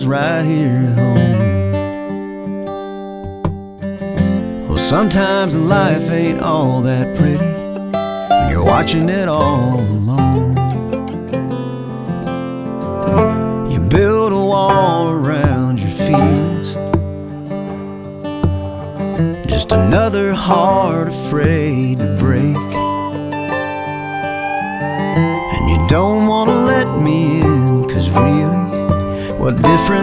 right here at home. Well, sometimes life ain't all that pretty when you're watching it all alone. You build a wall around your feelings, just another heart afraid to break. And you don't want to let me in, 'cause really, what difference